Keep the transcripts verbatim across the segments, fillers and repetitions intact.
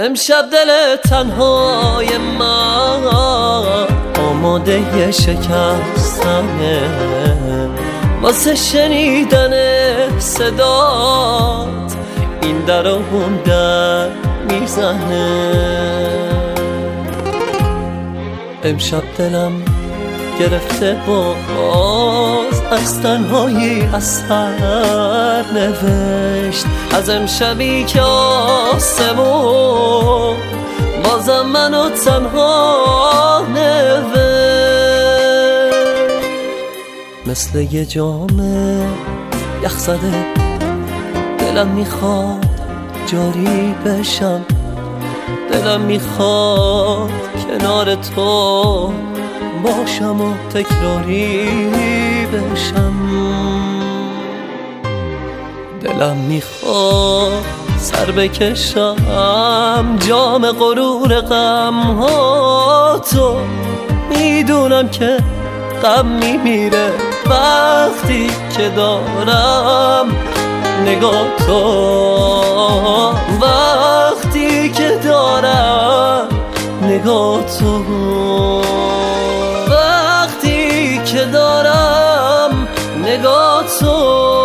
امشب دل تنهای من آماده شکستنه، واسه شنیدن صدات این در و اون در میزنه. امشب دلم گرفته باز از تنهایی اثر نوشت، از امشبی که آسمون بازم منو تنها نوشت. مثل یه جام یخ زده دلم میخواد جاری بشم، دلم میخواد کنار تو باشم و تکراری بشم. دلم میخواد سر بکشم جام غرور غم ها تو، میدونم که غم میمیره وقتی که دارم نگاه تو، وقتی که دارم نگاه تو، وقتی که دارم نگاه تو،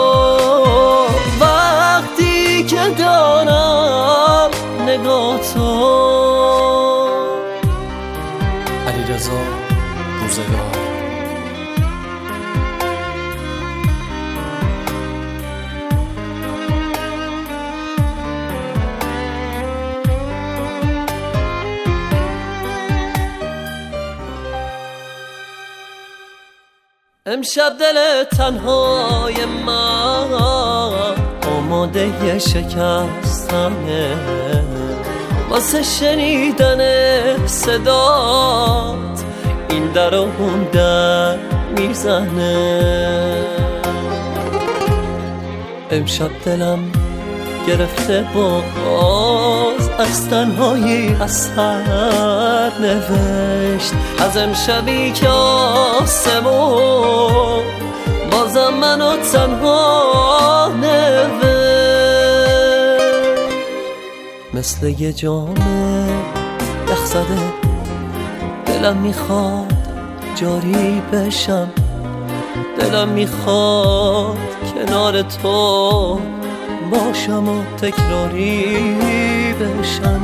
وقتی که دارم نگاه تو. علیرضا روزگار. امشب دل تنهای من آماده شکستنه، واسه شنیدن صدات این در و اون در میزنه. امشب دلم گرفته باز از تنهایی اثر نوشت، از امشبی که آسمون بازم منو تنها نوشت. مثل یه جام یخ زده دلم میخواد جاری بشم، دلم میخواد کنار تو باشم و تکراری بشم.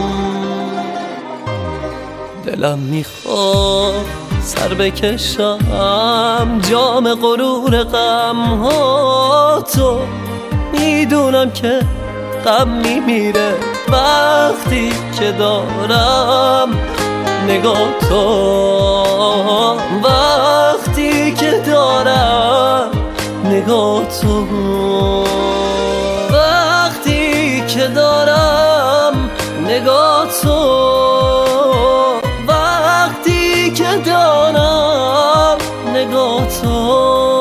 دلم میخواد سر بکشم جام غرور غم ها تو، میدونم که غم میمیره وقتی که دارم نگاه تو، وقتی که دارم نگاه تو، وقتی که دارم نگاه تو، وقتی که دارم نگاه تو.